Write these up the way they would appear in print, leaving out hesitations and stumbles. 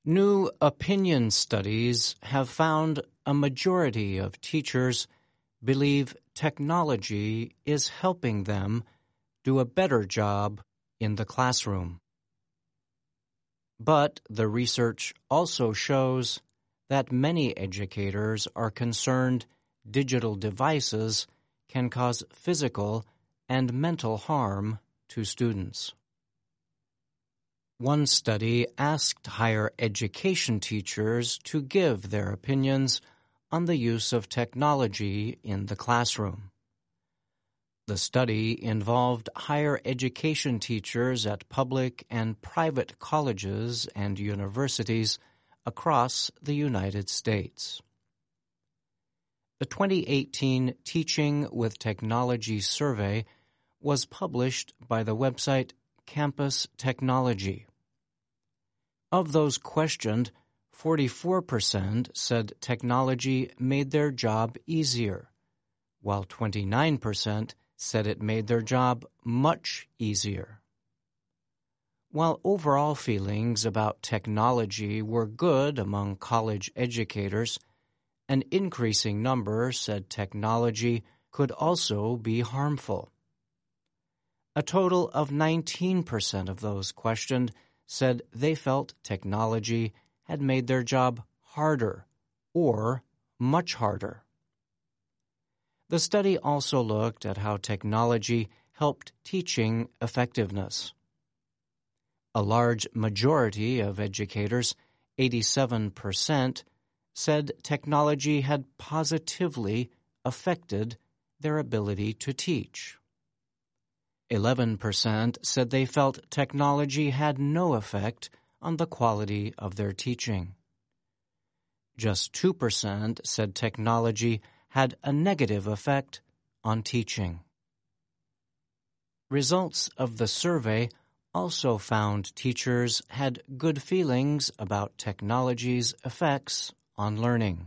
New opinion studies have found a majority of teachers believe technology is helping them do a better job in the classroom. But the research also shows that many educators are concerned digital devices can cause physical and mental harm to students. One study asked higher education teachers to give their opinions on the use of technology in the classroom. The study involved higher education teachers at public and private colleges and universities across the United States. The 2018 Teaching with Technology survey was published by the website Campus Technology. Of those questioned, 44% said technology made their job easier, while 29% said it made their job much easier. While overall feelings about technology were good among college educators, an increasing number said technology could also be harmful. A total of 19% of those questioned said they felt technology had made their job harder or much harder. The study also looked at how technology helped teaching effectiveness. A large majority of educators, 87%, said technology had positively affected their ability to teach. 11% said they felt technology had no effect on the quality of their teaching. Just 2% said technology had a negative effect on teaching. Results of the survey also found teachers had good feelings about technology's effects on learning.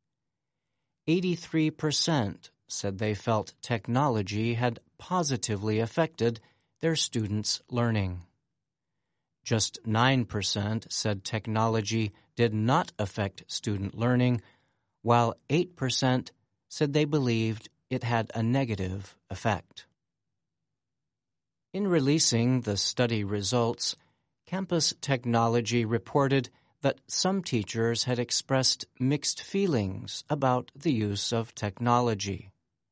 83% said they felt technology had positively affected their students' learning. Just 9% said technology did not affect student learning, while 8% said they believed it had a negative effect. In releasing the study results, Campus Technology reported that some teachers had expressed mixed feelings about the use of technology.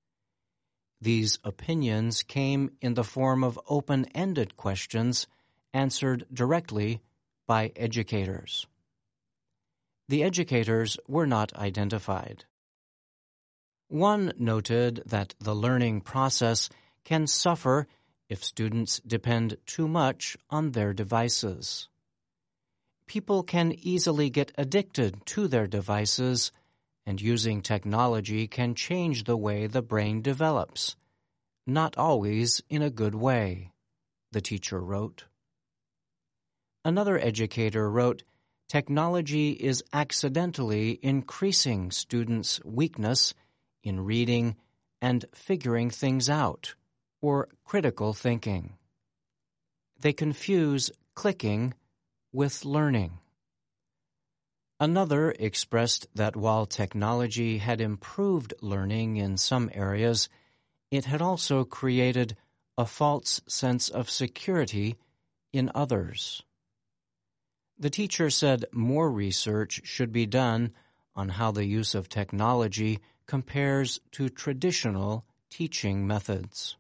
These opinions came in the form of open-ended questions answered directly by educators. The educators were not identified. One noted that the learning process can suffer if students depend too much on their devices. People can easily get addicted to their devices, and using technology can change the way the brain develops, not always in a good way, the teacher wrote. Another educator wrote, "Technology is accidentally increasing students' weakness in reading and figuring things out, or critical thinking. They confuse clicking with learning." Another expressed that while technology had improved learning in some areas, it had also created a false sense of security in others. The teacher said more research should be done on how the use of technology compares to traditional teaching methods.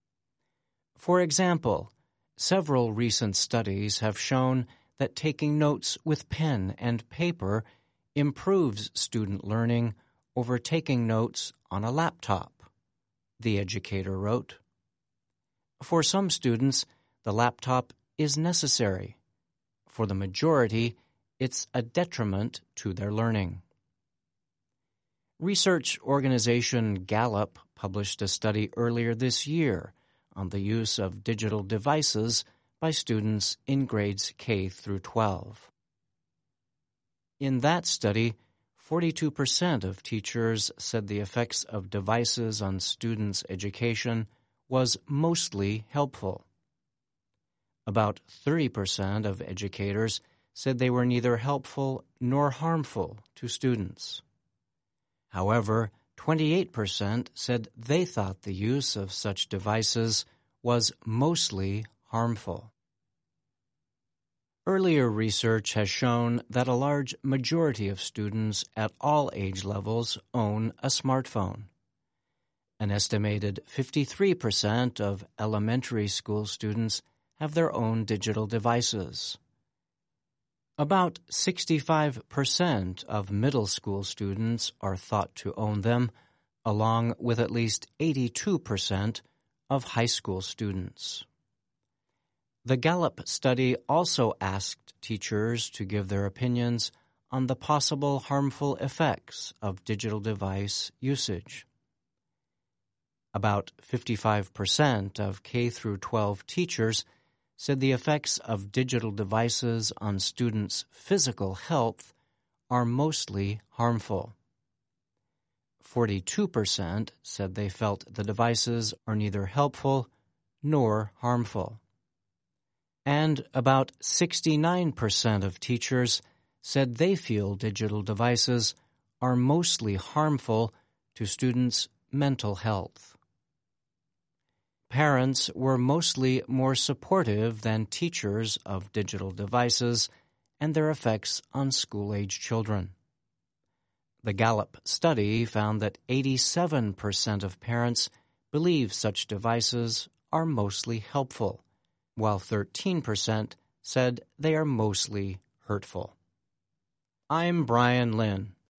For example, several recent studies have shown that taking notes with pen and paper improves student learning over taking notes on a laptop, the educator wrote. For some students, the laptop is necessary. For the majority, it's a detriment to their learning. Research organization Gallup published a study earlier this year on the use of digital devices by students in grades K through 12. In that study, 42% of teachers said the effects of devices on students' education was mostly helpful. About 30% of educators said they were neither helpful nor harmful to students. However, 28% said they thought the use of such devices was mostly harmful. Earlier research has shown that a large majority of students at all age levels own a smartphone. An estimated 53% of elementary school students have their own digital devices. About 65% of middle school students are thought to own them, along with at least 82% of high school students. The Gallup study also asked teachers to give their opinions on the possible harmful effects of digital device usage. About 55% of K-12 teachers said the effects of digital devices on students' physical health are mostly harmful. 42% said they felt the devices are neither helpful nor harmful. And about 69% of teachers said they feel digital devices are mostly harmful to students' mental health. Parents were mostly more supportive than teachers of digital devices and their effects on school-age children. The Gallup study found that 87% of parents believe such devices are mostly helpful, while 13% said they are mostly hurtful. I'm Brian Lynn.